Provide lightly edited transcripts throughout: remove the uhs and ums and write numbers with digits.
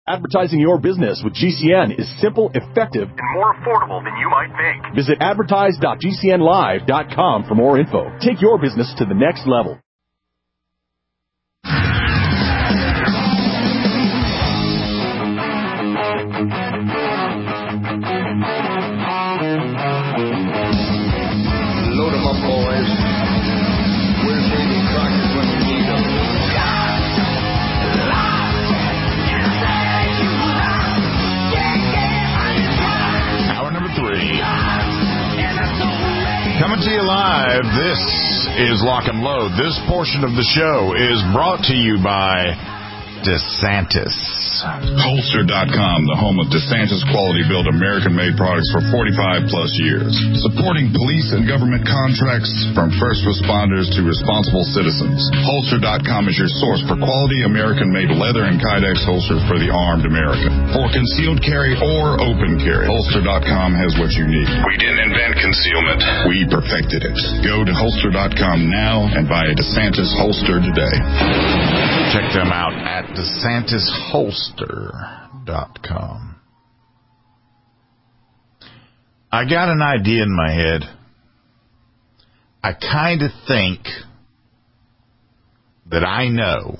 Advertising your business with GCN is simple, effective, and more affordable than you might think. Visit advertise.gcnlive.com for more info. Take your business to the next level. Load 'em up, boys. Where's Davy Crockett when you need him? Hour number 3. Coming to you live, this is Lock and Load. This portion of the show is brought to you by DeSantis. Holster.com, the home of DeSantis quality-built American-made products for 45-plus years. Supporting police and government contracts from first responders to responsible citizens. Holster.com is your source for quality American-made leather and Kydex holsters for the armed American. For concealed carry or open carry, Holster.com has what you need. We didn't invent concealment. We perfected it. Go to Holster.com now and buy a DeSantis holster today. Check them out at DeSantisHolster.com. I got an idea in my head. I kind of think that I know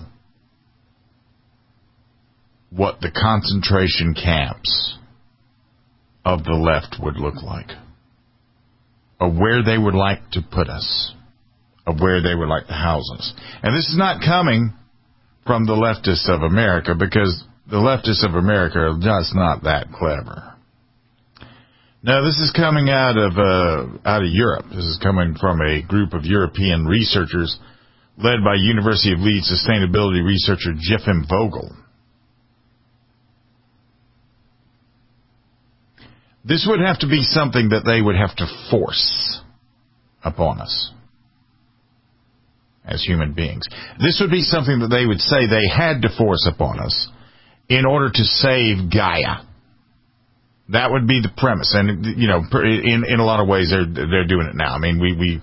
what the concentration camps of the left would look like, of where they would like to put us, of where they would like to house us. And this is not coming from the leftists of America, because the leftists of America are just not that clever. No, this is coming out of Europe. This is coming from a group of European researchers led by University of Leeds sustainability researcher Jeffem Vogel. This would have to be something that they would have to force upon us as human beings. This would be something that they would say they had to force upon us in order to save Gaia. That would be the premise. And, you know, in a lot of ways, they're doing it now. I mean, we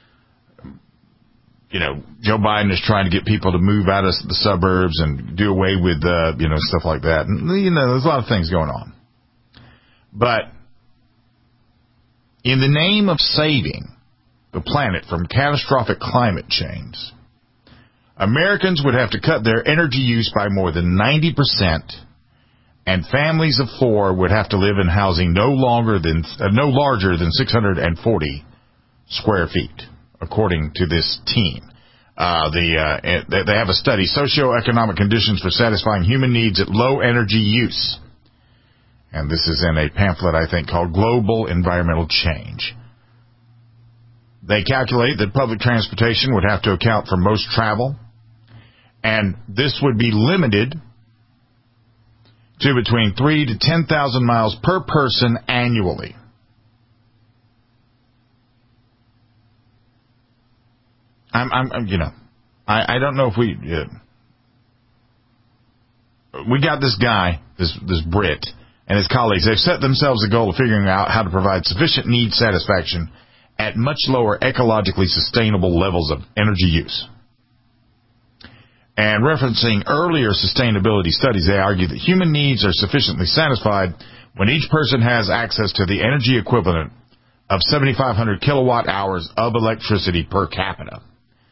you know, Joe Biden is trying to get people to move out of the suburbs and do away with, you know, stuff like that. And, you know, there's a lot of things going on. But in the name of saving the planet from catastrophic climate change, Americans would have to cut their energy use by more than 90%, and families of 4 would have to live in housing no larger than 640 square feet, according to this team. They have a study, Socioeconomic Conditions for Satisfying Human Needs at Low Energy Use. And this is in a pamphlet, I think, called Global Environmental Change. They calculate that public transportation would have to account for most travel, and this would be limited to between 3,000 to 10,000 miles per person annually. You know, I don't know if we got this guy, this Brit, and his colleagues. They've set themselves a goal of figuring out how to provide sufficient need satisfaction at much lower ecologically sustainable levels of energy use. And referencing earlier sustainability studies, they argue that human needs are sufficiently satisfied when each person has access to the energy equivalent of 7,500 kilowatt hours of electricity per capita.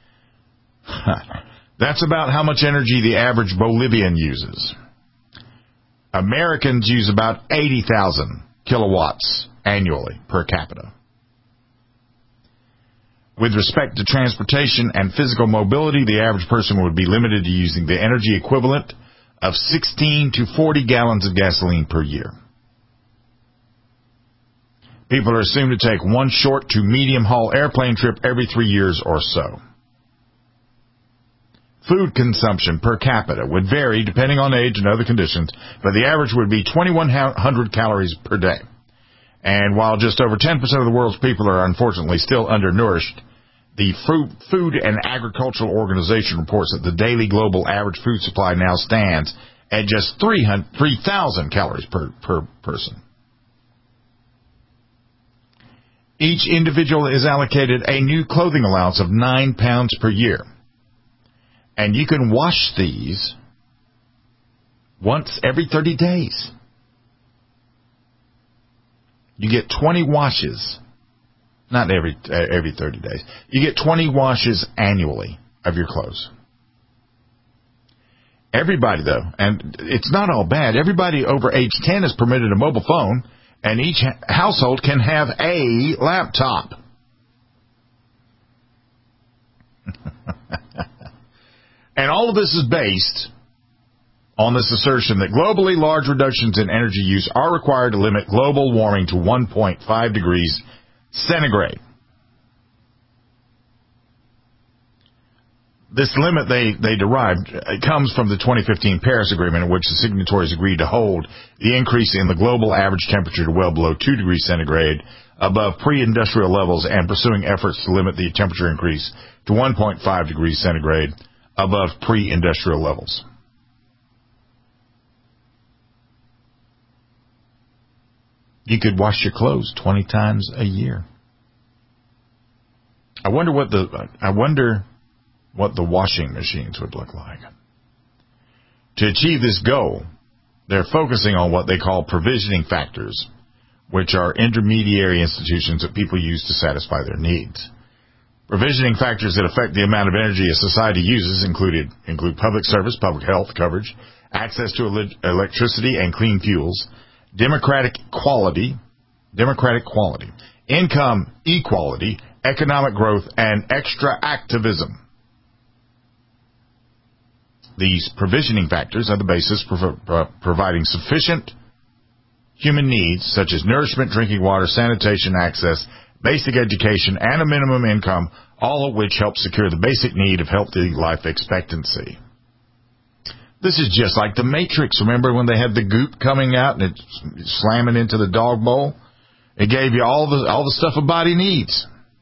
That's about how much energy the average Bolivian uses. Americans use about 80,000 kilowatts annually per capita. With respect to transportation and physical mobility, the average person would be limited to using the energy equivalent of 16 to 40 gallons of gasoline per year. People are assumed to take one short to medium-haul airplane trip every 3 years or so. Food consumption per capita would vary depending on age and other conditions, but the average would be 2,100 calories per day. And while just over 10% of the world's people are unfortunately still undernourished, the Food and Agricultural Organization reports that the daily global average food supply now stands at just 3,000 calories per person. Each individual is allocated a new clothing allowance of 9 pounds per year. And you can wash these once every 30 days. You get 20 washes, not every 30 days. You get 20 washes annually of your clothes. Everybody, though, and it's not all bad, everybody over age 10 is permitted a mobile phone, and each household can have a laptop. And all of this is based on this assertion that globally large reductions in energy use are required to limit global warming to 1.5 degrees centigrade. This limit they derived comes from the 2015 Paris Agreement, in which the signatories agreed to hold the increase in the global average temperature to well below 2 degrees centigrade above pre-industrial levels, and pursuing efforts to limit the temperature increase to 1.5 degrees centigrade above pre-industrial levels. You could wash your clothes 20 times a year. I wonder what the washing machines would look like. To achieve this goal, they're focusing on what they call provisioning factors, which are intermediary institutions that people use to satisfy their needs. Provisioning factors that affect the amount of energy a society uses include public service, public health coverage, access to electricity and clean fuels, democratic quality, income equality, economic growth, and extra activism. These provisioning factors are the basis for providing sufficient human needs such as nourishment, drinking water, sanitation, access, basic education, and a minimum income, all of which help secure the basic need of healthy life expectancy. This is just like the Matrix. Remember when they had the goop coming out and it slamming into the dog bowl? It gave you all the stuff a body needs.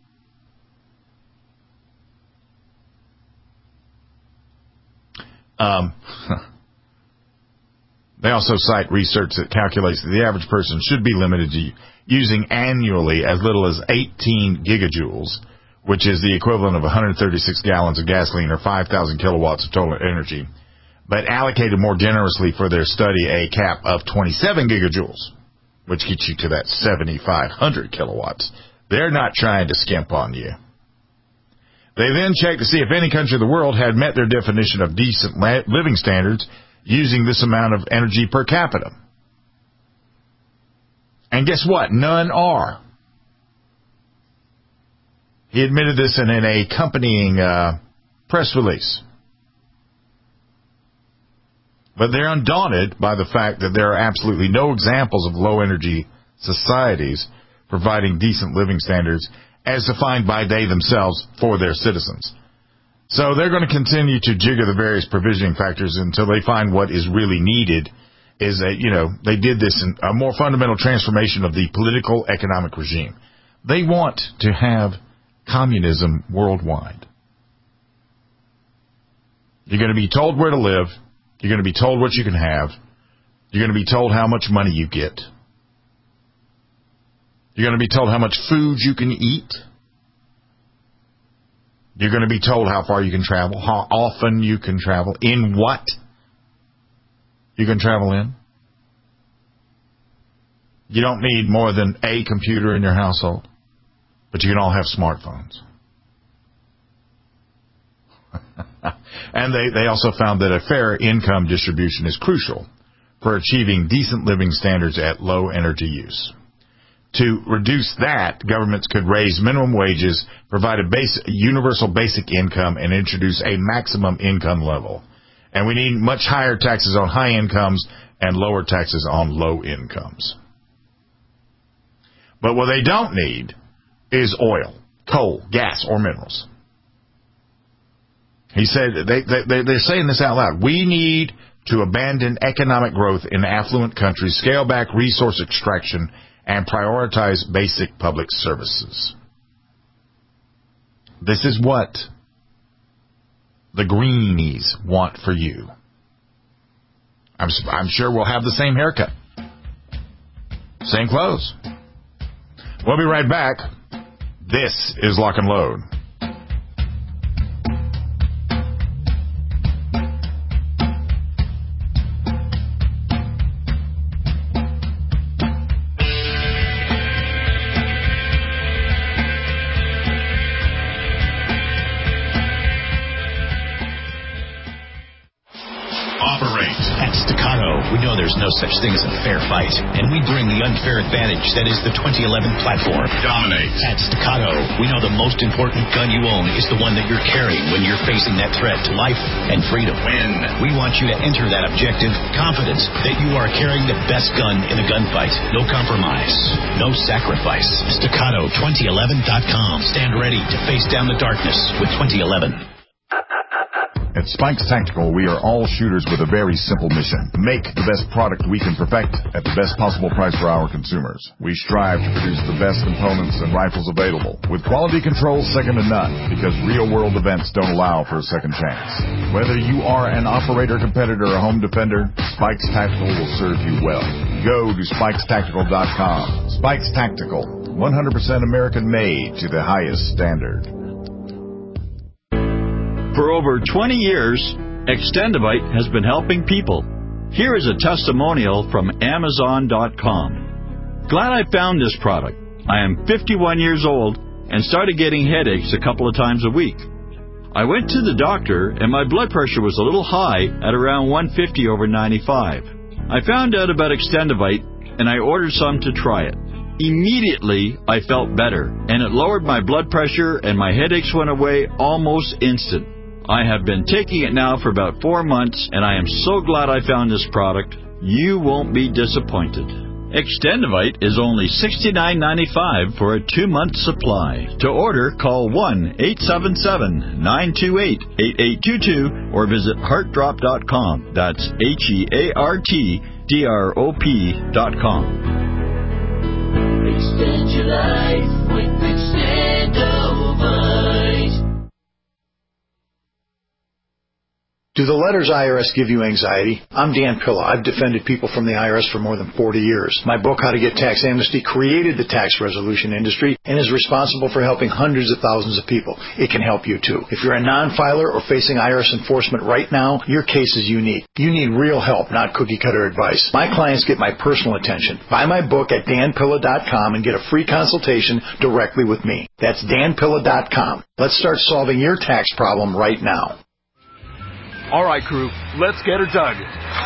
They also cite research that calculates that the average person should be limited to using annually as little as 18 gigajoules, which is the equivalent of 136 gallons of gasoline or 5,000 kilowatts of total energy, but allocated more generously for their study a cap of 27 gigajoules, which gets you to that 7,500 kilowatts. They're not trying to skimp on you. They then checked to see if any country of the world had met their definition of decent living standards using this amount of energy per capita. And guess what? None are. He admitted this in an accompanying press release. But they're undaunted by the fact that there are absolutely no examples of low-energy societies providing decent living standards as defined by they themselves for their citizens. So they're going to continue to jigger the various provisioning factors until they find what is really needed is they did this in a more fundamental transformation of the political economic regime. They want to have communism worldwide. You're going to be told where to live. You're going to be told what you can have. You're going to be told how much money you get. You're going to be told how much food you can eat. You're going to be told how far you can travel, how often you can travel, in what you can travel in. You don't need more than a computer in your household, but you can all have smartphones. And they also found that a fair income distribution is crucial for achieving decent living standards at low energy use. To reduce that, governments could raise minimum wages, provide a universal basic income, and introduce a maximum income level. And we need much higher taxes on high incomes and lower taxes on low incomes. But what they don't need is oil, coal, gas, or minerals. He said, they're saying this out loud. We need to abandon economic growth in affluent countries, scale back resource extraction, and prioritize basic public services. This is what the greenies want for you. I'm sure we'll have the same haircut. Same clothes. We'll be right back. This is Lock and Load. we know there's no such thing as a fair fight, and we bring the unfair advantage that is the 2011 platform. Dominate. At Staccato, we know the most important gun you own is the one that you're carrying when you're facing that threat to life and freedom. Win. We want you to enter that objective confident that you are carrying the best gun in a gunfight. No compromise, no sacrifice. Staccato2011.com. Stand ready to face down the darkness with 2011. At Spikes Tactical, we are all shooters with a very simple mission. Make the best product we can perfect at the best possible price for our consumers. We strive to produce the best components and rifles available, with quality control second to none, because real-world events don't allow for a second chance. Whether you are an operator, competitor, or home defender, Spikes Tactical will serve you well. Go to SpikesTactical.com. Spikes Tactical, 100% American-made to the highest standard. For over 20 years, Extendivite has been helping people. Here is a testimonial from Amazon.com. Glad I found this product. I am 51 years old and started getting headaches a couple of times a week. I went to the doctor and my blood pressure was a little high at around 150 over 95. I found out about Extendivite and I ordered some to try it. Immediately, I felt better, and it lowered my blood pressure and my headaches went away almost instant. I have been taking it now for about 4 months, and I am so glad I found this product. You won't be disappointed. Extendivite is only $69.95 for a 2-month supply. To order, call 1-877-928-8822 or visit heartdrop.com. That's HEARTDROP.com. Extend your life with Extendivite. Do the letters IRS give you anxiety? I'm Dan Pilla. I've defended people from the IRS for more than 40 years. My book, How to Get Tax Amnesty, created the tax resolution industry and is responsible for helping hundreds of thousands of people. It can help you, too. If you're a non-filer or facing IRS enforcement right now, your case is unique. You need real help, not cookie-cutter advice. My clients get my personal attention. Buy my book at danpilla.com and get a free consultation directly with me. That's danpilla.com. Let's start solving your tax problem right now. All right, crew, let's get her dug.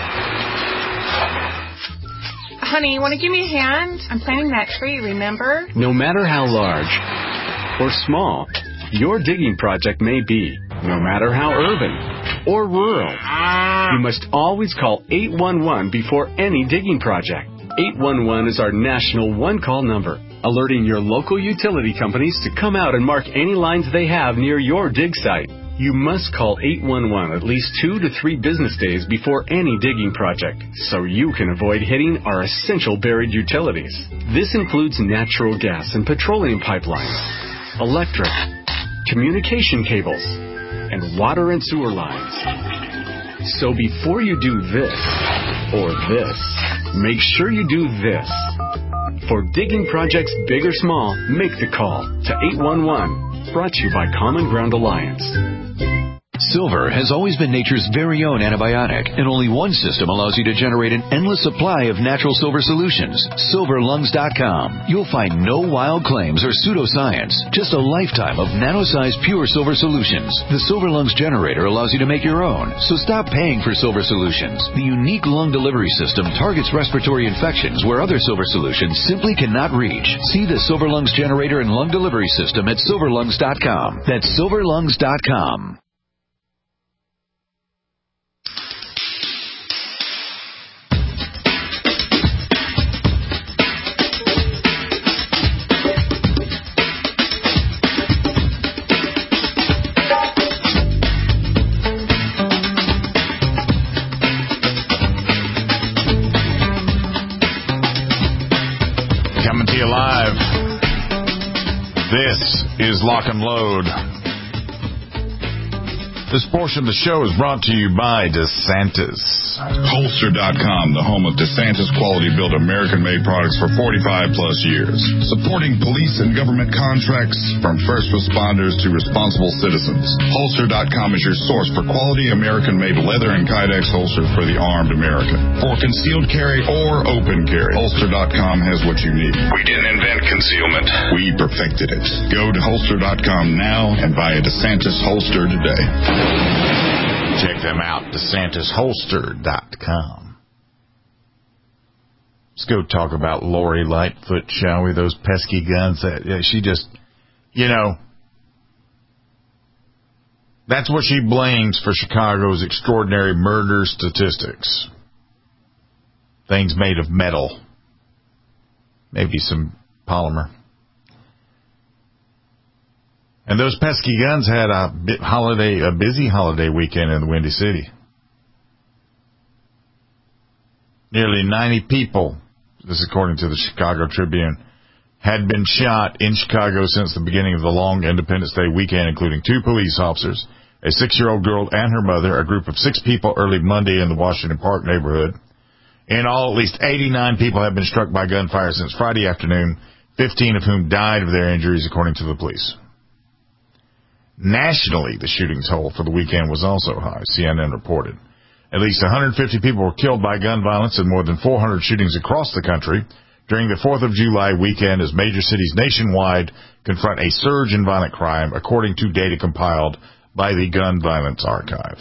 Honey, you want to give me a hand? I'm planting that tree, remember? No matter how large or small your digging project may be, no matter how urban or rural, you must always call 811 before any digging project. 811 is our national one-call number, alerting your local utility companies to come out and mark any lines they have near your dig site. You must call 811 at least 2 to 3 business days before any digging project, so you can avoid hitting our essential buried utilities. This includes natural gas and petroleum pipelines, electric, communication cables, and water and sewer lines. So before you do this or this, make sure you do this. For digging projects big or small, make the call to 811. Brought to you by Common Ground Alliance. Silver has always been nature's very own antibiotic, and only one system allows you to generate an endless supply of natural silver solutions. SilverLungs.com. You'll find no wild claims or pseudoscience, just a lifetime of nano-sized pure silver solutions. The Silver Lungs generator allows you to make your own, so stop paying for silver solutions. The unique lung delivery system targets respiratory infections where other silver solutions simply cannot reach. See the Silver Lungs generator and lung delivery system at SilverLungs.com. That's SilverLungs.com. Live. This is Lock and Load. This portion of the show is brought to you by DeSantis. Holster.com, the home of DeSantis quality built American-made products for 45 plus years. Supporting police and government contracts from first responders to responsible citizens. Holster.com is your source for quality American-made leather and Kydex holsters for the armed American. For concealed carry or open carry, Holster.com has what you need. We didn't invent concealment. We perfected it. Go to Holster.com now and buy a DeSantis holster today. Check them out, DeSantisHolster.com. Let's go talk about Lori Lightfoot, shall we? Those pesky guns. She just, that's what she blames for Chicago's extraordinary murder statistics. Things made of metal. Maybe some polymer. And those pesky guns had a busy holiday weekend in the Windy City. Nearly 90 people, this is according to the Chicago Tribune, had been shot in Chicago since the beginning of the long Independence Day weekend, including 2 police officers, a 6-year-old girl and her mother, a group of 6 people early Monday in the Washington Park neighborhood. In all, at least 89 people have been struck by gunfire since Friday afternoon, 15 of whom died of their injuries, according to the police. Nationally, the shooting toll for the weekend was also high, CNN reported. At least 150 people were killed by gun violence and more than 400 shootings across the country during the 4th of July weekend as major cities nationwide confront a surge in violent crime, according to data compiled by the Gun Violence Archive.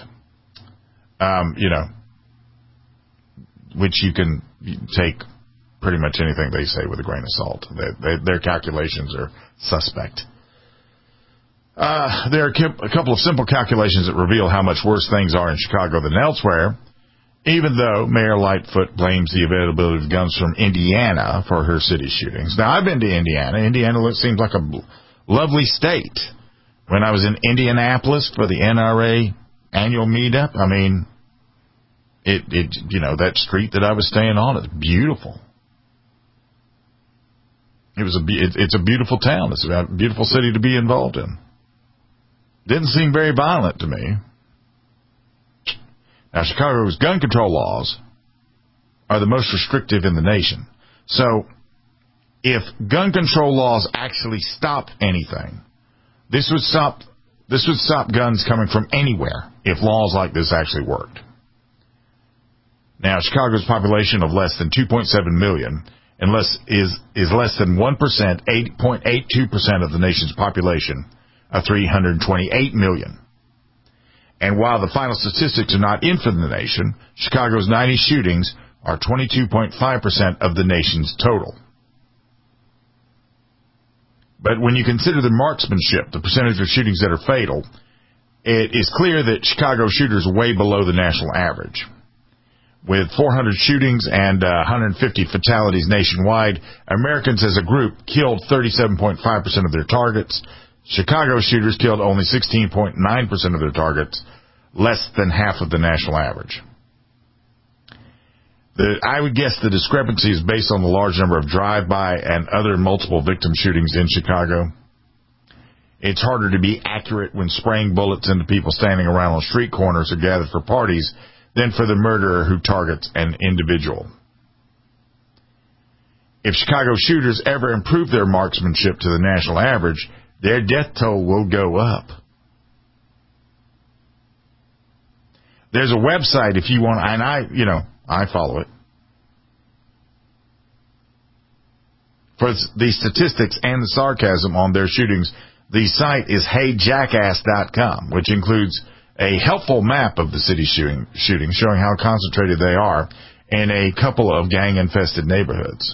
Which you can take pretty much anything they say with a grain of salt. Their calculations are suspect. There are a couple of simple calculations that reveal how much worse things are in Chicago than elsewhere, even though Mayor Lightfoot blames the availability of guns from Indiana for her city shootings. Now, I've been to Indiana. Indiana seems like a lovely state. When I was in Indianapolis for the NRA annual meetup, that street that I was staying on is beautiful. It's a beautiful town. It's a beautiful city to be involved in. Didn't seem very violent to me. Now, Chicago's gun control laws are the most restrictive in the nation. So, if gun control laws actually stop anything, this would stop guns coming from anywhere if laws like this actually worked. Now, Chicago's population of less than 2.7 million is less than 1%, 8.82% of the nation's population of 328 million. And while the final statistics are not in for the nation, Chicago's 90 shootings are 22.5% of the nation's total. But when you consider the marksmanship, the percentage of shootings that are fatal, it is clear that Chicago shooters are way below the national average. With 400 shootings and 150 fatalities nationwide, Americans as a group killed 37.5% of their targets. Chicago shooters killed only 16.9% of their targets, less than half of the national average. I would guess the discrepancy is based on the large number of drive-by and other multiple victim shootings in Chicago. It's harder to be accurate when spraying bullets into people standing around on street corners or gathered for parties than for the murderer who targets an individual. If Chicago shooters ever improve their marksmanship to the national average, their death toll will go up. There's a website if you want, and I follow it. For the statistics and the sarcasm on their shootings, the site is heyjackass.com, which includes a helpful map of the city shootings showing how concentrated they are in a couple of gang-infested neighborhoods.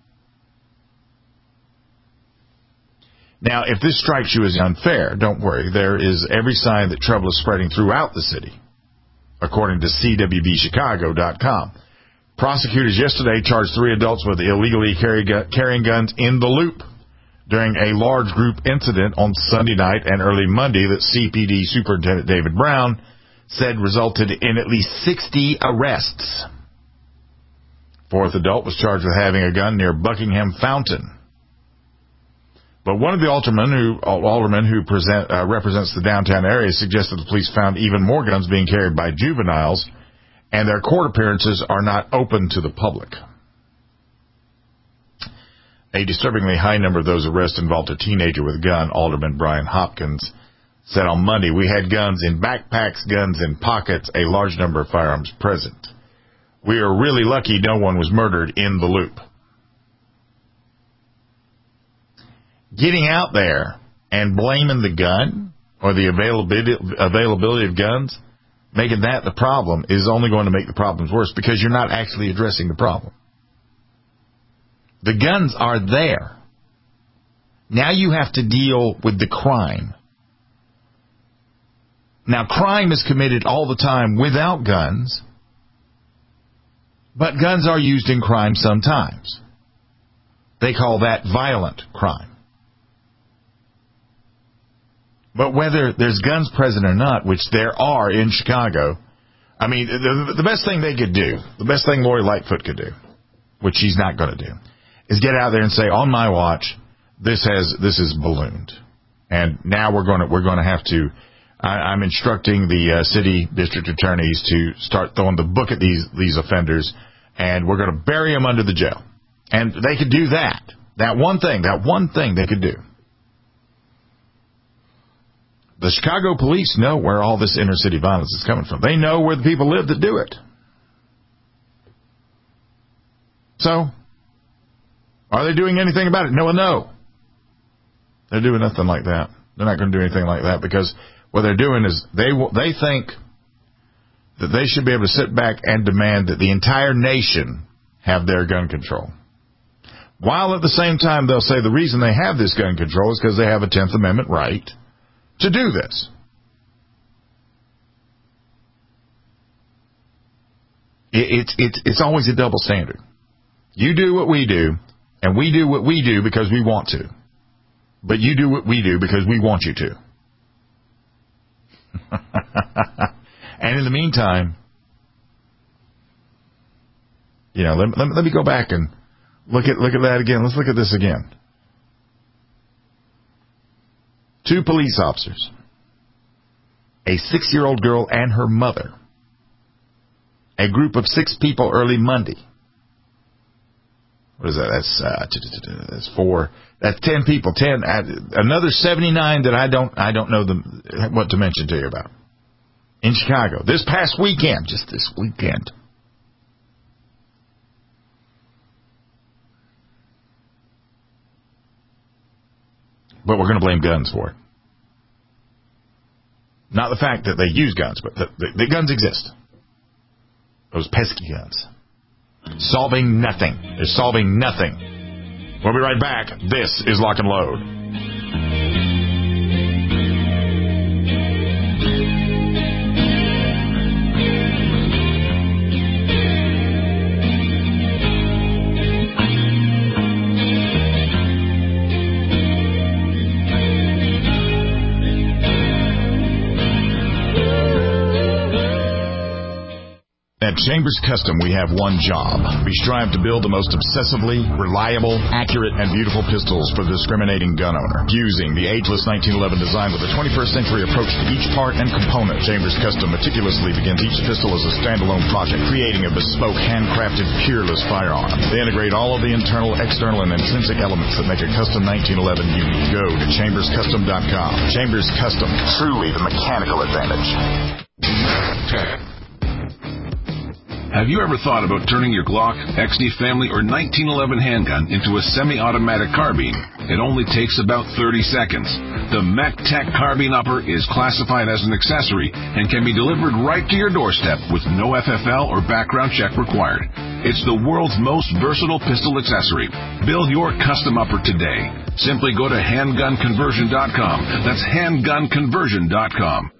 Now, if this strikes you as unfair, don't worry. There is every sign that trouble is spreading throughout the city, according to CWBChicago.com. Prosecutors yesterday charged 3 adults with illegally carrying guns in the Loop during a large group incident on Sunday night and early Monday that CPD Superintendent David Brown said resulted in at least 60 arrests. 4th adult was charged with having a gun near Buckingham Fountain. But one of the aldermen who represents the downtown area suggested the police found even more guns being carried by juveniles, and their court appearances are not open to the public. A disturbingly high number of those arrests involved a teenager with a gun, Alderman Brian Hopkins said on Monday. We had guns in backpacks, guns in pockets, a large number of firearms present. We are really lucky no one was murdered in the Loop. Getting out there and blaming the gun or the availability of guns, making that the problem, is only going to make the problems worse because you're not actually addressing the problem. The guns are there. Now you have to deal with the crime. Now, crime is committed all the time without guns, but guns are used in crime sometimes. They call that violent crime. But whether there's guns present or not, which there are in Chicago, I mean, the best thing they could do, the best thing Lori Lightfoot could do, which she's not going to do, is get out there and say, on my watch, this is ballooned. And now we're going to have to, I'm instructing the city district attorneys to start throwing the book at these offenders, and we're going to bury them under the jail. And they could do that. That one thing they could do. The Chicago police know where all this inner city violence is coming from. They know where the people live that do it. So, are they doing anything about it? No. They're doing nothing like that. They're not going to do anything like that because what they're doing is they think that they should be able to sit back and demand that the entire nation have their gun control. While at the same time they'll say the reason they have this gun control is because they have a 10th Amendment right to do this. It's always a double standard. You do what we do, and we do what we do because we want to. But you do what we do because we want you to. And in the meantime, let me go back and look at that again. Let's look at this again. 2 police officers, a 6-year-old girl and her mother, a group of 6 people early Monday. What is that? That's 4. That's 10 people. 10. Another 79 that I don't know what to mention to you about. In Chicago. This past weekend. Just this weekend. But we're going to blame guns for it. Not the fact that they use guns, but the guns exist. Those pesky guns. Solving nothing. They're solving nothing. We'll be right back. This is Lock and Load. At Chambers Custom, we have one job. We strive to build the most obsessively reliable, accurate, and beautiful pistols for the discriminating gun owner. Using the ageless 1911 design with a 21st century approach to each part and component, Chambers Custom meticulously begins each pistol as a standalone project, creating a bespoke, handcrafted, peerless firearm. They integrate all of the internal, external, and intrinsic elements that make a custom 1911 unique. Go to chamberscustom.com. Chambers Custom, truly the mechanical advantage. Have you ever thought about turning your Glock, XD family, or 1911 handgun into a semi-automatic carbine? It only takes about 30 seconds. The MechTech Carbine Upper is classified as an accessory and can be delivered right to your doorstep with no FFL or background check required. It's the world's most versatile pistol accessory. Build your custom upper today. Simply go to handgunconversion.com. That's handgunconversion.com.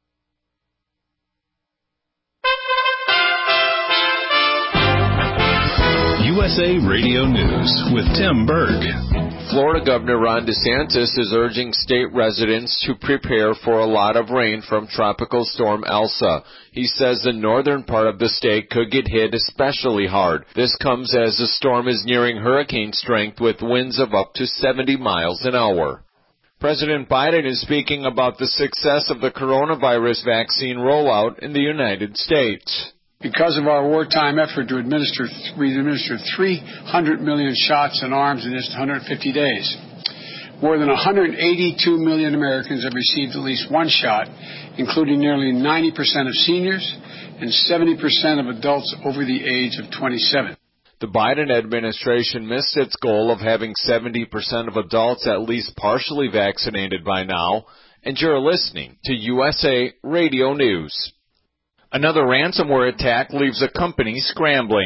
USA Radio News with Tim Berg. Florida Governor Ron DeSantis is urging state residents to prepare for a lot of rain from Tropical Storm Elsa. He says the northern part of the state could get hit especially hard. This comes as the storm is nearing hurricane strength with winds of up to 70 miles an hour. President Biden is speaking about the success of the coronavirus vaccine rollout in the United States. Because of our wartime effort to administer 300 million shots in arms in just 150 days. More than 182 million Americans have received at least one shot, including nearly 90% of seniors and 70% of adults over the age of 27. The Biden administration missed its goal of having 70% of adults at least partially vaccinated by now. And you're listening to USA Radio News. Another ransomware attack leaves a company scrambling.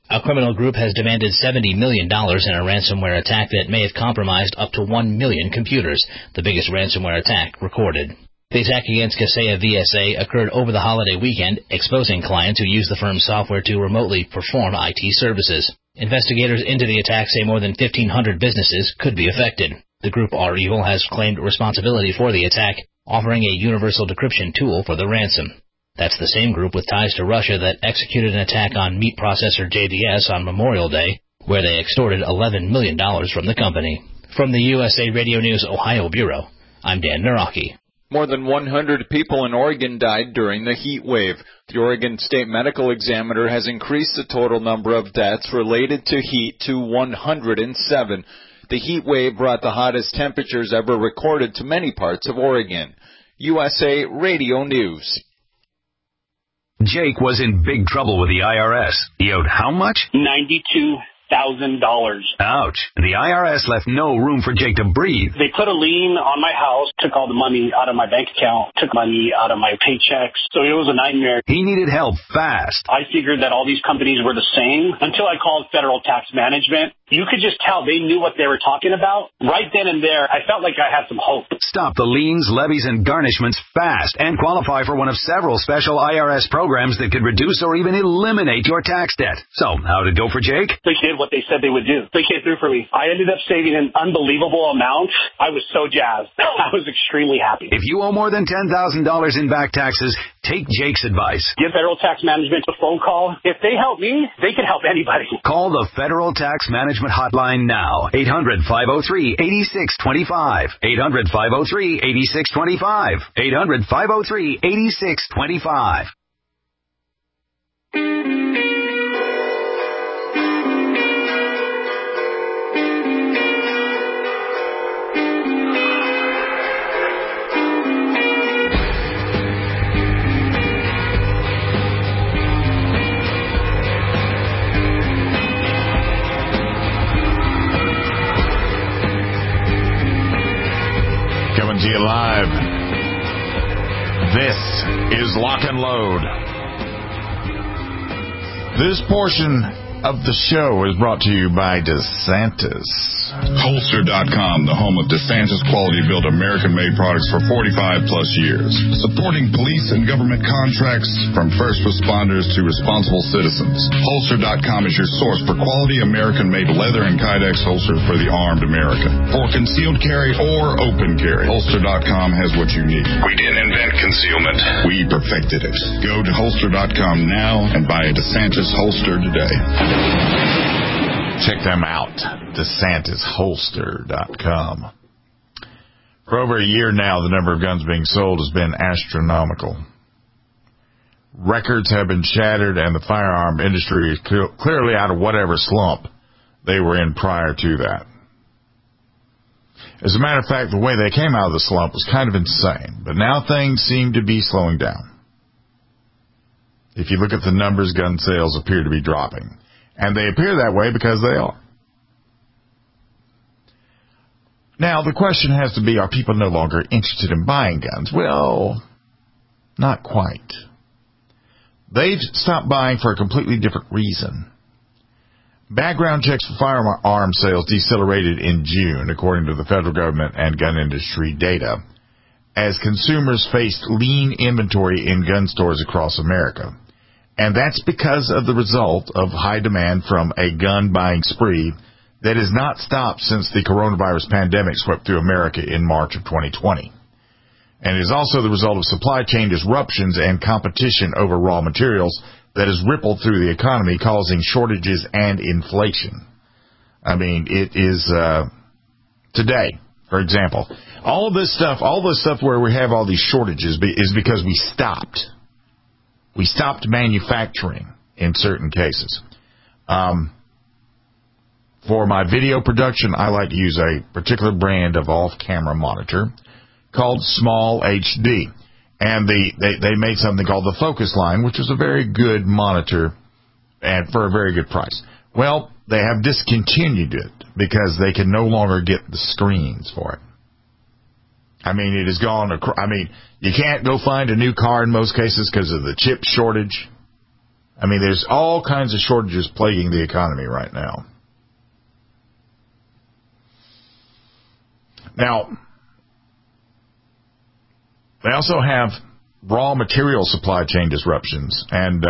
A criminal group has demanded $70 million in a ransomware attack that may have compromised up to 1 million computers, the biggest ransomware attack recorded. The attack against Kaseya VSA occurred over the holiday weekend, exposing clients who use the firm's software to remotely perform IT services. Investigators into the attack say more than 1,500 businesses could be affected. The group REvil has claimed responsibility for the attack, offering a universal decryption tool for the ransom. That's the same group with ties to Russia that executed an attack on meat processor JBS on Memorial Day, where they extorted $11 million from the company. From the USA Radio News Ohio Bureau, I'm Dan Naraki. More than 100 people in Oregon died during the heat wave. The Oregon State Medical Examiner has increased the total number of deaths related to heat to 107. The heat wave brought the hottest temperatures ever recorded to many parts of Oregon. USA Radio News. Jake was in big trouble with the IRS. He owed how much? $92,000. Ouch. The IRS left no room for Jake to breathe. They put a lien on my house, took all the money out of my bank account, took money out of my paychecks. So it was a nightmare. He needed help fast. I figured that all these companies were the same until I called Federal Tax Management. You could just tell they knew what they were talking about. Right then and there, I felt like I had some hope. Stop the liens, levies, and garnishments fast and qualify for one of several special IRS programs that could reduce or even eliminate your tax debt. So, how'd it go for Jake? They did what they said they would do. They came through for me. I ended up saving an unbelievable amount. I was so jazzed. I was extremely happy. If you owe more than $10,000 in back taxes, take Jake's advice. Give Federal Tax Management a phone call. If they help me, they can help anybody. Call the Federal Tax Management hotline now. 800-503-8625. 800-503-8625. 800-503-8625. Coming to you live. This is Lock and Load. This portion of the show is brought to you by DeSantis. Holster.com, the home of DeSantis quality-built American-made products for 45-plus years. Supporting police and government contracts from first responders to responsible citizens. Holster.com is your source for quality American-made leather and Kydex holsters for the armed American. For concealed carry or open carry, Holster.com has what you need. We didn't invent concealment. We perfected it. Go to Holster.com now and buy a DeSantis holster today. Check them out, DeSantisHolster.com. For over a year now, the number of guns being sold has been astronomical. Records have been shattered, and the firearm industry is clearly out of whatever slump they were in prior to that. As a matter of fact, the way they came out of the slump was kind of insane, but now things seem to be slowing down. If you look at the numbers, gun sales appear to be dropping. And they appear that way because they are. Now, the question has to be, are people no longer interested in buying guns? Well, not quite. They've stopped buying for a completely different reason. Background checks for firearm sales decelerated in June, according to the federal government and gun industry data, as consumers faced lean inventory in gun stores across America. And that's because of the result of high demand from a gun buying spree that has not stopped since the coronavirus pandemic swept through America in March of 2020. And it is also the result of supply chain disruptions and competition over raw materials that has rippled through the economy, causing shortages and inflation. I mean, it is today, for example, all this stuff where we have all these shortages is because we stopped. We stopped manufacturing in certain cases. For my video production, I like to use a particular brand of off-camera monitor called Small HD. And they made something called the Focus Line, which was a very good monitor and for a very good price. Well, they have discontinued it because they can no longer get the screens for it. I mean, it has gone. I mean, you can't go find a new car in most cases because of the chip shortage. I mean, there's all kinds of shortages plaguing the economy right now. Now, they also have raw material supply chain disruptions, and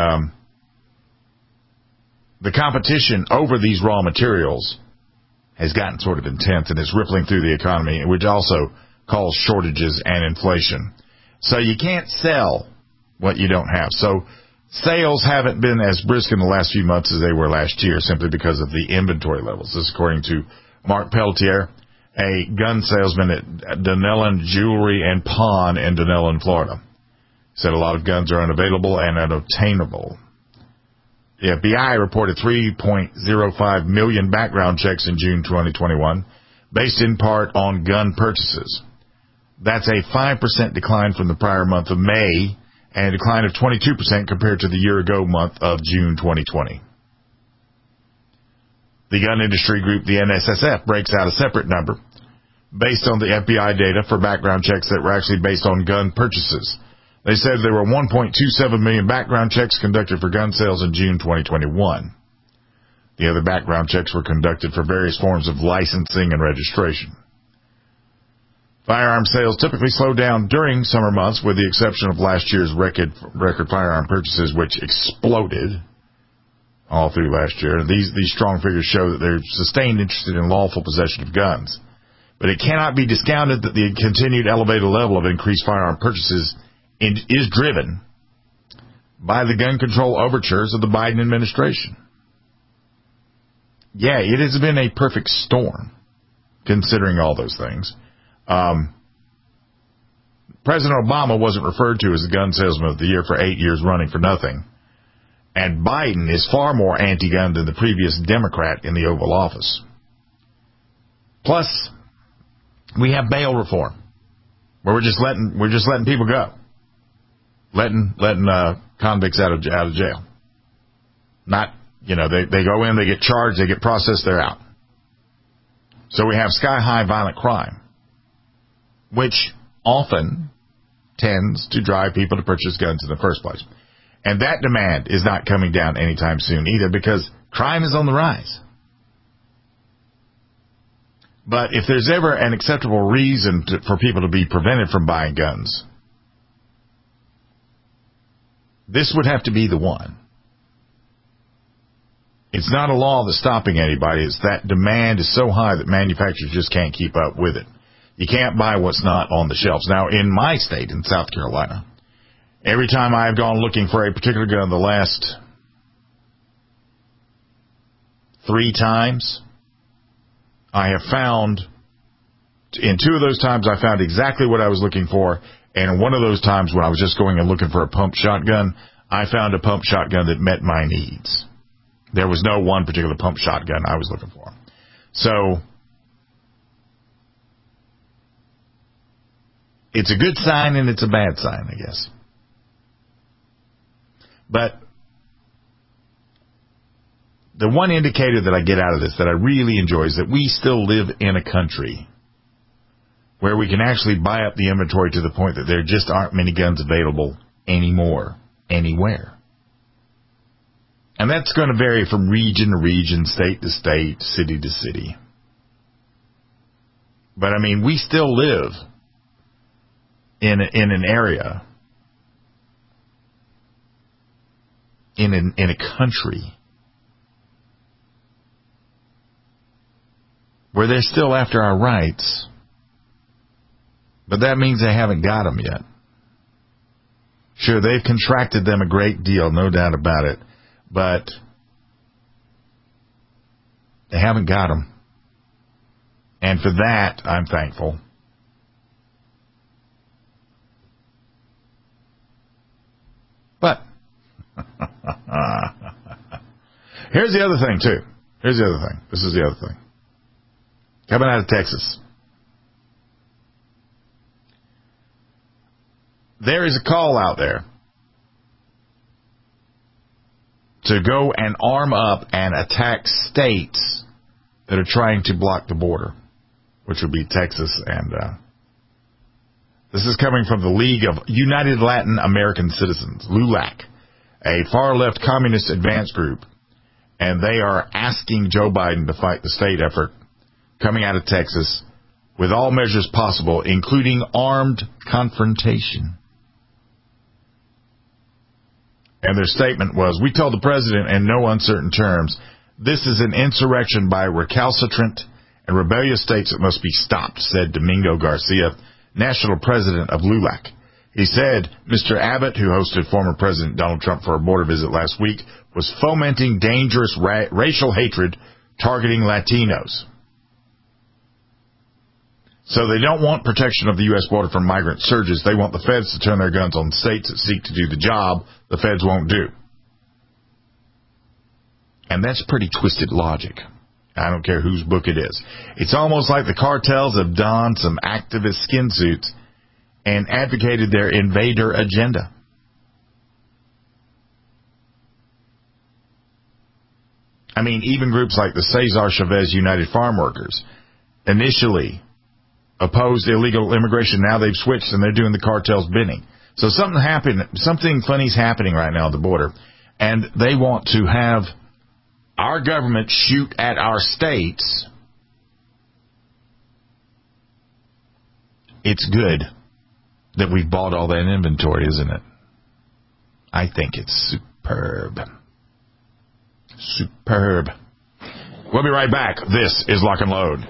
the competition over these raw materials has gotten sort of intense and is rippling through the economy, which also causes shortages and inflation. So you can't sell what you don't have. So sales haven't been as brisk in the last few months as they were last year, simply because of the inventory levels. This is according to Mark Pelletier, a gun salesman at Dunellen Jewelry and Pawn in Dunellen, Florida. Said a lot of guns are unavailable and unobtainable. The FBI reported 3.05 million background checks in June 2021, based in part on gun purchases. That's a 5% decline from the prior month of May and a decline of 22% compared to the year-ago month of June 2020. The gun industry group, the NSSF, breaks out a separate number based on the FBI data for background checks that were actually based on gun purchases. They said there were 1.27 million background checks conducted for gun sales in June 2021. The other background checks were conducted for various forms of licensing and registration. Firearm sales typically slow down during summer months, with the exception of last year's record firearm purchases, which exploded all through last year. These strong figures show that there's sustained interest in lawful possession of guns. But it cannot be discounted that the continued elevated level of increased firearm purchases is driven by the gun control overtures of the Biden administration. Yeah, it has been a perfect storm, considering all those things. President Obama wasn't referred to as the gun salesman of the year for 8 years running for nothing. And Biden is far more anti-gun than the previous Democrat in the Oval Office. Plus, we have bail reform, where we're just letting people go. Letting convicts out of jail. Not, they go in, they get charged, they get processed, they're out. So we have sky-high violent crime, which often tends to drive people to purchase guns in the first place. And that demand is not coming down anytime soon either, because crime is on the rise. But if there's ever an acceptable reason for people to be prevented from buying guns, this would have to be the one. It's not a law that's stopping anybody. It's that demand is so high that manufacturers just can't keep up with it. You can't buy what's not on the shelves. Now, in my state, in South Carolina, every time I've gone looking for a particular gun the last 3 times, I have found, in 2 of those times, I found exactly what I was looking for. And one of those times when I was just going and looking for a pump shotgun, I found a pump shotgun that met my needs. There was no one particular pump shotgun I was looking for. So, it's a good sign and it's a bad sign, I guess. But the one indicator that I get out of this that I really enjoy is that we still live in a country where we can actually buy up the inventory to the point that there just aren't many guns available anymore, anywhere. And that's going to vary from region to region, state to state, city to city. But, I mean, we still live in an area, in a country where they're still after our rights. But that means they haven't got them yet. Sure, they've contracted them a great deal, no doubt about it. But they haven't got them. And for that, I'm thankful. But here's the other thing, too. This is the other thing. Coming out of Texas. There is a call out there to go and arm up and attack states that are trying to block the border, which would be Texas. And this is coming from the League of United Latin American Citizens, LULAC. a far-left communist advance group, and they are asking Joe Biden to fight the state effort coming out of Texas with all measures possible, including armed confrontation. And their statement was, we told the president in no uncertain terms, this is an insurrection by recalcitrant and rebellious states that must be stopped, said Domingo Garcia, national president of LULAC. He said Mr. Abbott, who hosted former President Donald Trump for a border visit last week, was fomenting dangerous racial hatred targeting Latinos. So they don't want protection of the U.S. border from migrant surges. They want the feds to turn their guns on states that seek to do the job the feds won't do. And that's pretty twisted logic. I don't care whose book it is. It's almost like the cartels have donned some activist skin suits and advocated their invader agenda. I mean, even groups like the Cesar Chavez United Farm Workers initially opposed illegal immigration. Now they've switched and they're doing the cartel's bidding. So something funny's happening right now at the border, and they want to have our government shoot at our states. It's good that we've bought all that inventory, isn't it? I think it's superb. Superb. We'll be right back. This is Lock and Load.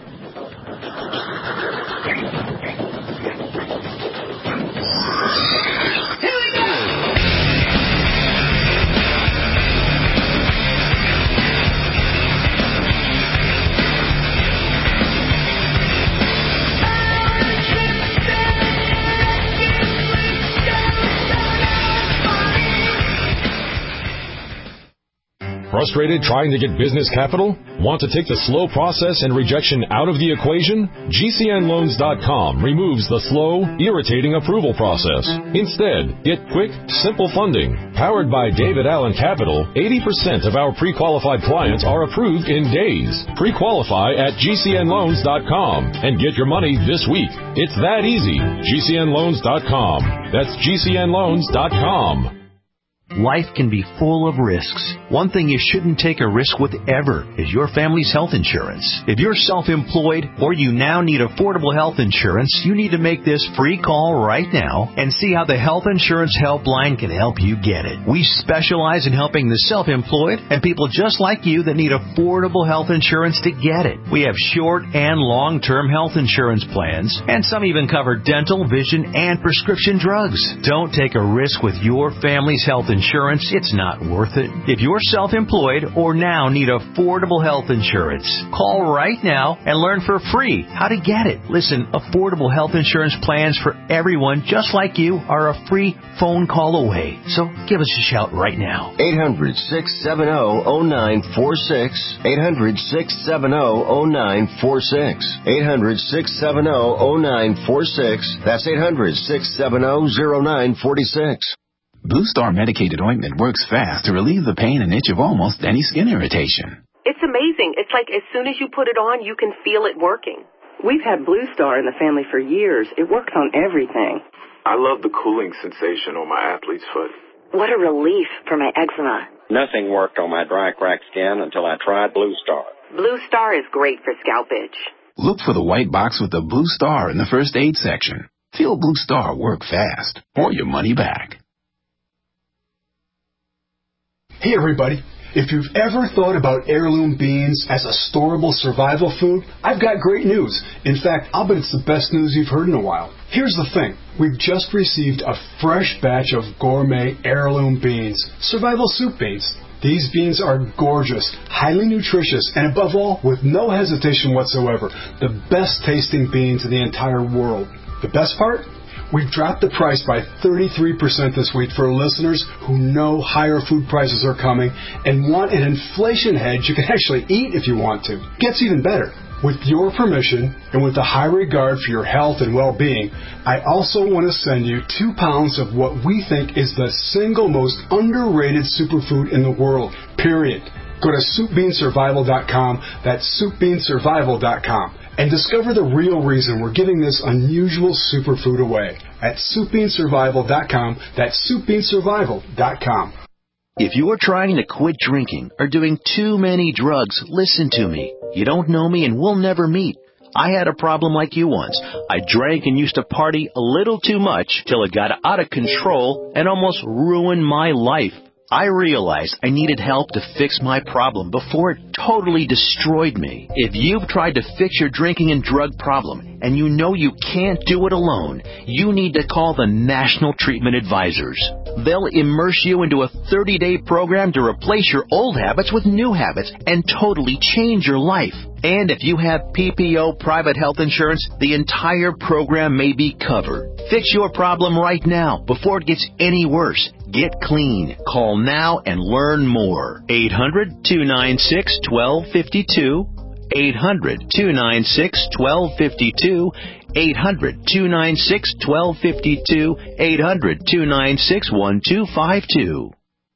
Frustrated trying to get business capital? Want to take the slow process and rejection out of the equation? GCNloans.com removes the slow, irritating approval process. Instead, get quick, simple funding. Powered by David Allen Capital, 80% of our pre-qualified clients are approved in days. Pre-qualify at GCNloans.com and get your money this week. It's that easy. GCNloans.com. That's GCNloans.com. Life can be full of risks. One thing you shouldn't take a risk with ever is your family's health insurance. If you're self-employed or you now need affordable health insurance, you need to make this free call right now and see how the Health Insurance Helpline can help you get it. We specialize in helping the self-employed and people just like you that need affordable health insurance to get it. We have short and long-term health insurance plans, and some even cover dental, vision, and prescription drugs. Don't take a risk with your family's health insurance. It's not worth it. If you're self-employed or now need affordable health insurance, call right now and learn for free how to get it. Listen, affordable health insurance plans for everyone just like you are a free phone call away. So give us a shout right now. 800-670-0946. 800-670-0946. 800-670-0946. That's 800-670-0946. Blue Star medicated ointment works fast to relieve the pain and itch of almost any skin irritation. It's amazing. It's like as soon as you put it on, you can feel it working. We've had Blue Star in the family for years. It works on everything. I love the cooling sensation on my athlete's foot. What a relief for my eczema. Nothing worked on my dry, cracked skin until I tried Blue Star. Blue Star is great for scalp itch. Look for the white box with the Blue Star in the first aid section. Feel Blue Star work fast or your money back. Hey everybody, if you've ever thought about heirloom beans as a storable survival food, I've got great news. In fact, I'll bet it's the best news you've heard in a while. Here's the thing. We've just received a fresh batch of gourmet heirloom beans, survival soup beans. These beans are gorgeous, highly nutritious, and above all, with no hesitation whatsoever, the best tasting beans in the entire world. The best part? We've dropped the price by 33% this week for listeners who know higher food prices are coming and want an inflation hedge you can actually eat if you want to. Gets even better. With your permission and with a high regard for your health and well-being, I also want to send you 2 pounds of what we think is the single most underrated superfood in the world, period. Go to SoupBeanSurvival.com. That's SoupBeanSurvival.com. And discover the real reason we're giving this unusual superfood away at SoupBeanSurvival.com. That's SoupBeanSurvival.com. If you are trying to quit drinking or doing too many drugs, listen to me. You don't know me and we'll never meet. I had a problem like you once. I drank and used to party a little too much till it got out of control and almost ruined my life. I realized I needed help to fix my problem before it totally destroyed me. If you've tried to fix your drinking and drug problem and you know you can't do it alone, you need to call the National Treatment Advisors. They'll immerse you into a 30-day program to replace your old habits with new habits and totally change your life. And if you have PPO private health insurance, the entire program may be covered. Fix your problem right now before it gets any worse. Get clean. Call now and learn more. 800-296-1252. 800-296-1252. 800-296-1252. 800-296-1252.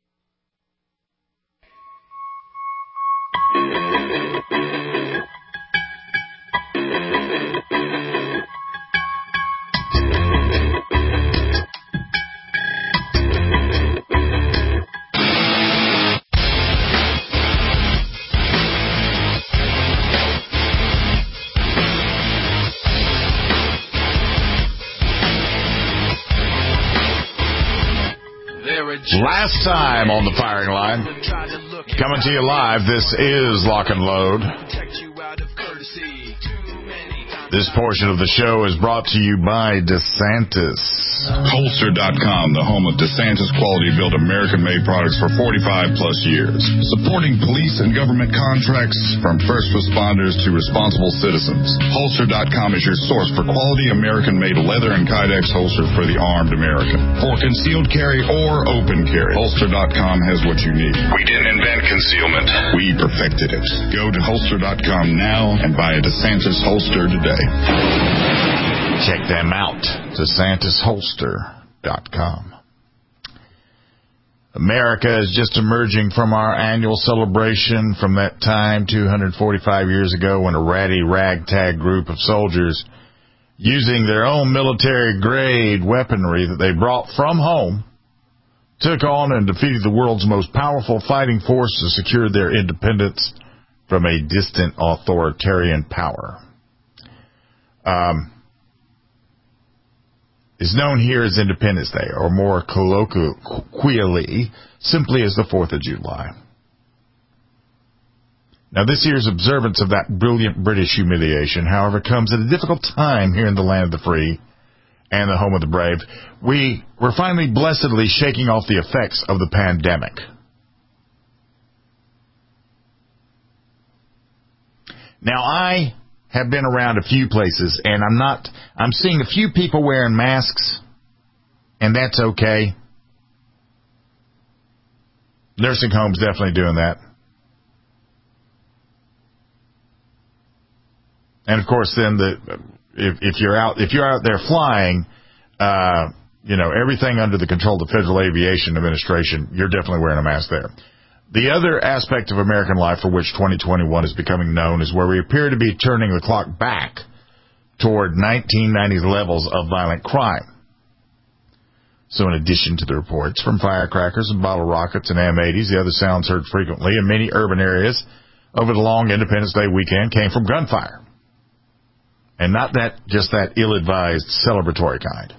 Last time on the firing line, coming to you live, this is Lock and Load. This portion of the show is brought to you by DeSantis. Holster.com, the home of DeSantis quality-built American-made products for 45-plus years. Supporting police and government contracts from first responders to responsible citizens. Holster.com is your source for quality American-made leather and Kydex holsters for the armed American. For concealed carry or open carry, Holster.com has what you need. We didn't invent concealment. We perfected it. Go to Holster.com now and buy a DeSantis holster today. Check them out, DeSantisHolster.com. America is just emerging from our annual celebration from that time 245 years ago when a ratty ragtag group of soldiers using their own military-grade weaponry that they brought from home took on and defeated the world's most powerful fighting force to secure their independence from a distant authoritarian power. Is known here as Independence Day, or more colloquially, simply as the 4th of July. Now, this year's observance of that brilliant British humiliation, however, comes at a difficult time here in the land of the free and the home of the brave. We're finally blessedly shaking off the effects of the pandemic. Now, I have been around a few places, and I'm seeing a few people wearing masks, and that's okay. Nursing homes definitely doing that. And of course, then if you're out there flying, everything under the control of the Federal Aviation Administration, you're definitely wearing a mask there. The other aspect of American life for which 2021 is becoming known is where we appear to be turning the clock back toward 1990s levels of violent crime. So in addition to the reports from firecrackers and bottle rockets and M80s, the other sounds heard frequently in many urban areas over the long Independence Day weekend came from gunfire. And not just that ill-advised celebratory kind.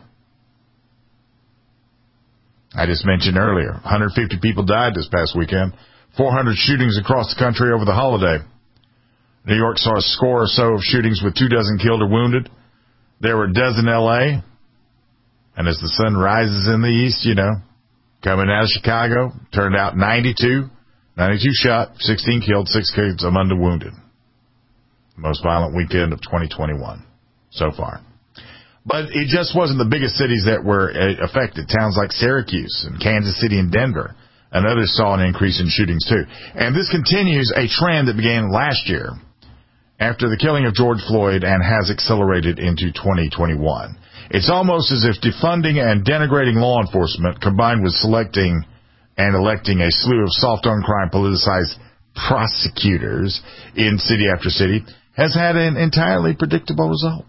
I just mentioned earlier, 150 people died this past weekend, 400 shootings across the country over the holiday. New York saw a score or so of shootings with 24 killed or wounded. There were a dozen in L.A., and as the sun rises in the east, coming out of Chicago, turned out 92 shot, 16 killed, 6 kids among the wounded. The most violent weekend of 2021 so far. But it just wasn't the biggest cities that were affected. Towns like Syracuse and Kansas City and Denver and others saw an increase in shootings too. And this continues a trend that began last year after the killing of George Floyd and has accelerated into 2021. It's almost as if defunding and denigrating law enforcement combined with selecting and electing a slew of soft-on-crime politicized prosecutors in city after city has had an entirely predictable result.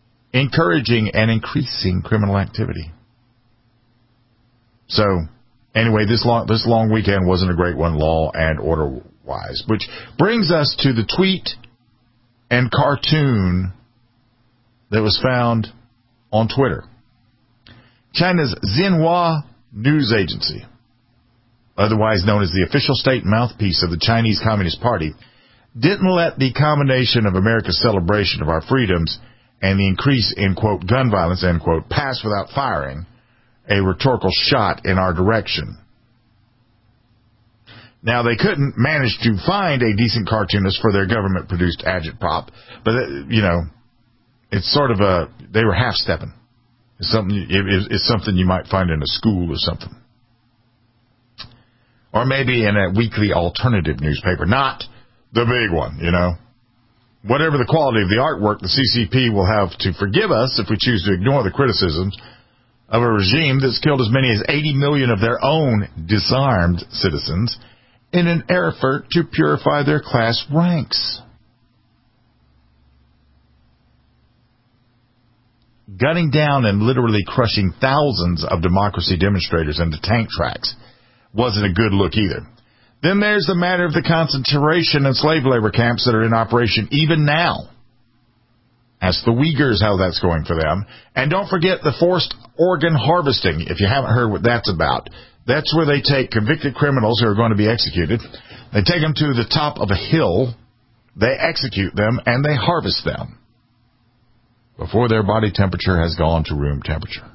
Encouraging and increasing criminal activity. So, Anyway, this long weekend wasn't a great one, law and order-wise. Which brings us to the tweet and cartoon that was found on Twitter. China's Xinhua News Agency, otherwise known as the official state mouthpiece of the Chinese Communist Party, didn't let the combination of America's celebration of our freedoms and the increase in, quote, gun violence, end quote, pass without firing a rhetorical shot in our direction. Now, they couldn't manage to find a decent cartoonist for their government-produced agitprop, but, it's sort of they were half-stepping. It's something you might find in a school or something. Or maybe in a weekly alternative newspaper, not the big one, Whatever the quality of the artwork, the CCP will have to forgive us if we choose to ignore the criticisms of a regime that's killed as many as 80 million of their own disarmed citizens in an effort to purify their class ranks. Gunning down and literally crushing thousands of democracy demonstrators into tank tracks wasn't a good look either. Then there's the matter of the concentration and slave labor camps that are in operation even now. Ask the Uyghurs how that's going for them. And don't forget the forced organ harvesting, if you haven't heard what that's about. That's where they take convicted criminals who are going to be executed. They take them to the top of a hill, they execute them, and they harvest them before their body temperature has gone to room temperature.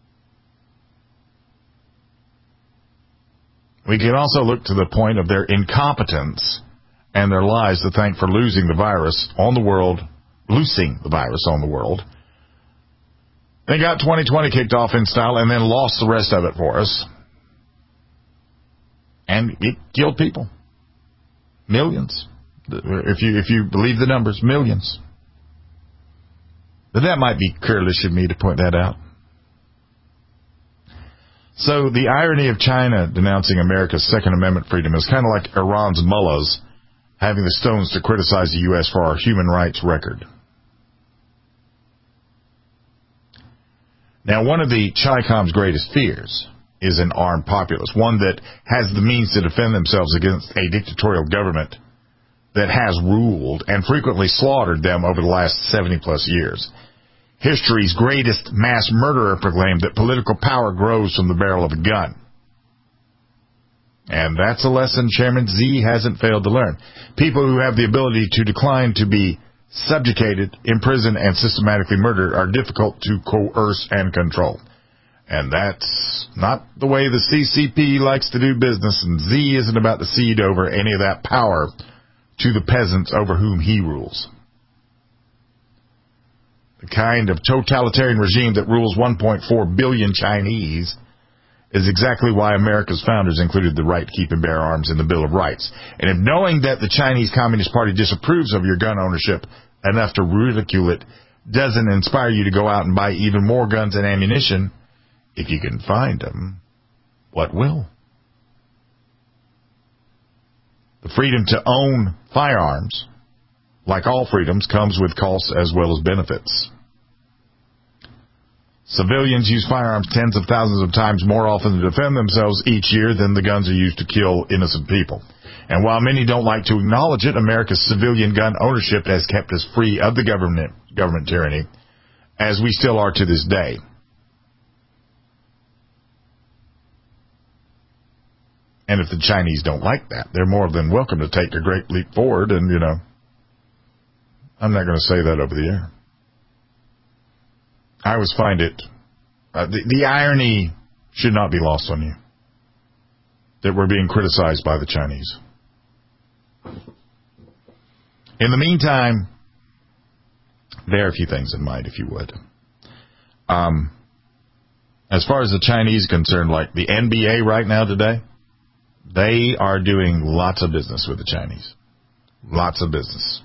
We can also look to the point of their incompetence and their lies to thank for losing the virus on the world. They got 2020 kicked off in style and then lost the rest of it for us. And it killed people. Millions. If you believe the numbers, millions. But that might be careless of me to point that out. So the irony of China denouncing America's Second Amendment freedom is kind of like Iran's mullahs having the stones to criticize the U.S. for our human rights record. Now, one of the Chi-Com's greatest fears is an armed populace, one that has the means to defend themselves against a dictatorial government that has ruled and frequently slaughtered them over the last 70-plus years. History's greatest mass murderer proclaimed that political power grows from the barrel of a gun. And that's a lesson Chairman Xi hasn't failed to learn. People who have the ability to decline to be subjugated, imprisoned, and systematically murdered are difficult to coerce and control. And that's not the way the CCP likes to do business, and Xi isn't about to cede over any of that power to the peasants over whom he rules. The kind of totalitarian regime that rules 1.4 billion Chinese is exactly why America's founders included the right to keep and bear arms in the Bill of Rights. And if knowing that the Chinese Communist Party disapproves of your gun ownership enough to ridicule it doesn't inspire you to go out and buy even more guns and ammunition, if you can find them, what will? The freedom to own firearms, like all freedoms, comes with costs as well as benefits. Civilians use firearms tens of thousands of times more often to defend themselves each year than the guns are used to kill innocent people. And while many don't like to acknowledge it, America's civilian gun ownership has kept us free of the government tyranny, as we still are to this day. And if the Chinese don't like that, they're more than welcome to take a great leap forward. And, I'm not going to say that over the air. I always find it, the irony should not be lost on you, that we're being criticized by the Chinese. In the meantime, bear a few things in mind, if you would. As far as the Chinese are concerned, like the NBA right now today, they are doing lots of business with the Chinese. Lots of business.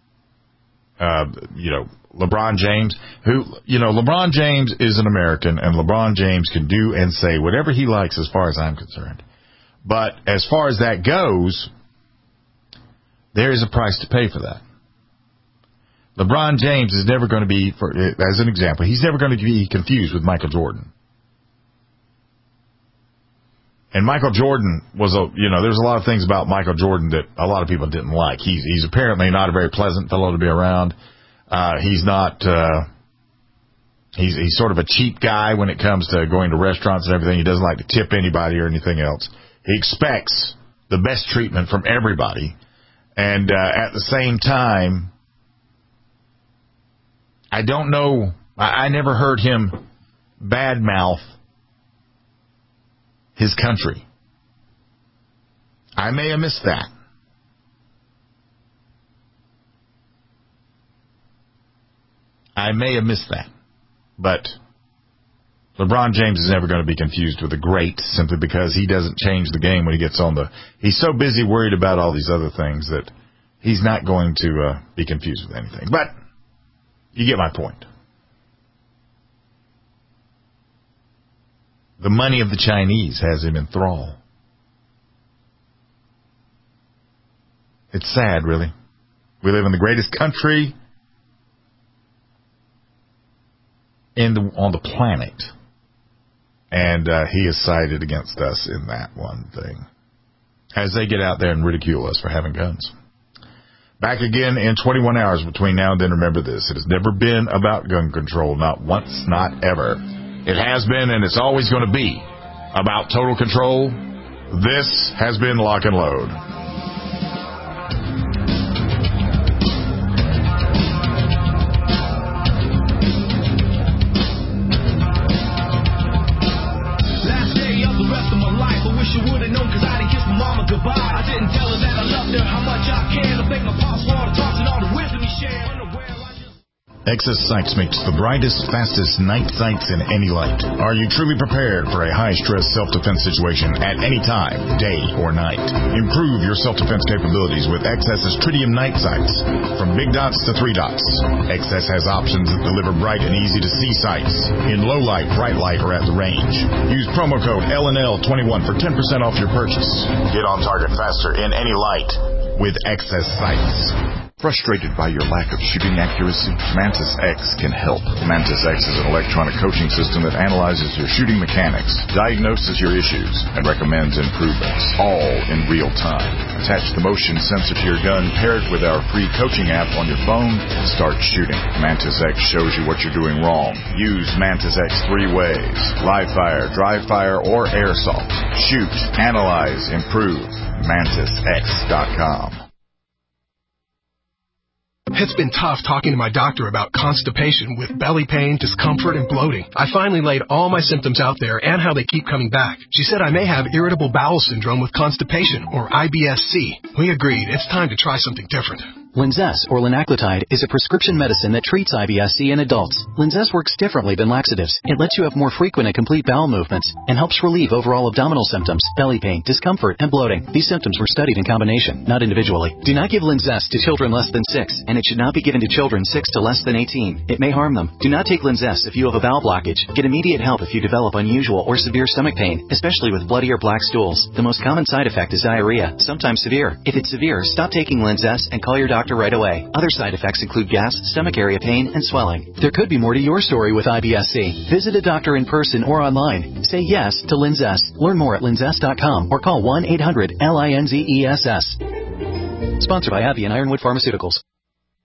LeBron James, LeBron James is an American, and LeBron James can do and say whatever he likes as far as I'm concerned. But as far as that goes, there is a price to pay for that. LeBron James is never going to be, as an example, he's never going to be confused with Michael Jordan. And Michael Jordan was there's a lot of things about Michael Jordan that a lot of people didn't like. He's apparently not a very pleasant fellow to be around. He's not, he's sort of a cheap guy when it comes to going to restaurants and everything. He doesn't like to tip anybody or anything else. He expects the best treatment from everybody. And, at the same time, I don't know, I never heard him badmouth his country. I may have missed that. But LeBron James is never going to be confused with a great simply because he doesn't change the game when he gets on he's so busy worried about all these other things that he's not going to be confused with anything. But you get my point. The money of the Chinese has him in thrall. It's sad, really. We live in the greatest country on the planet. And he is sided against us in that one thing. As they get out there and ridicule us for having guns. Back again in 21 hours between now and then. Remember this. It has never been about gun control. Not once, not ever. It has been, and it's always going to be, about total control. This has been Lock and Load. Last day of the rest of my life, I wish I would have known, because I didn't kiss my mama goodbye. I didn't tell her that I loved her, how much I cared. I thank my pops for all the talks and all the wisdom he shared. XS Sights makes the brightest, fastest night sights in any light. Are you truly prepared for a high-stress self-defense situation at any time, day or night? Improve your self-defense capabilities with XS's Tritium night sights. From big dots to 3 dots, XS has options that deliver bright and easy-to-see sights in low light, bright light, or at the range. Use promo code LNL21 for 10% off your purchase. Get on target faster in any light with XS Sights. Frustrated by your lack of shooting accuracy? Mantis X can help. Mantis X is an electronic coaching system that analyzes your shooting mechanics, diagnoses your issues, and recommends improvements, all in real time. Attach the motion sensor to your gun, pair it with our free coaching app on your phone, and start shooting. Mantis X shows you what you're doing wrong. Use Mantis X 3 ways: live fire, dry fire, or airsoft. Shoot, analyze, improve. MantisX.com. It's been tough talking to my doctor about constipation with belly pain, discomfort, and bloating. I finally laid all my symptoms out there and how they keep coming back. She said I may have irritable bowel syndrome with constipation, or IBS-C. We agreed it's time to try something different. Linzess, or linaclotide, is a prescription medicine that treats IBS-C in adults. Linzess works differently than laxatives. It lets you have more frequent and complete bowel movements and helps relieve overall abdominal symptoms, belly pain, discomfort, and bloating. These symptoms were studied in combination, not individually. Do not give Linzess to children less than 6, and it should not be given to children 6 to less than 18. It may harm them. Do not take Linzess if you have a bowel blockage. Get immediate help if you develop unusual or severe stomach pain, especially with bloody or black stools. The most common side effect is diarrhea, sometimes severe. If it's severe, stop taking Linzess and call your doctor right away. Other side effects include gas, stomach area pain, and swelling. There could be more to your story with IBS-C. Visit a doctor in person or online. Say yes to Linzess. Learn more at linzess.com or call 1-800-LINZESS. Sponsored by AbbVie and Ironwood Pharmaceuticals.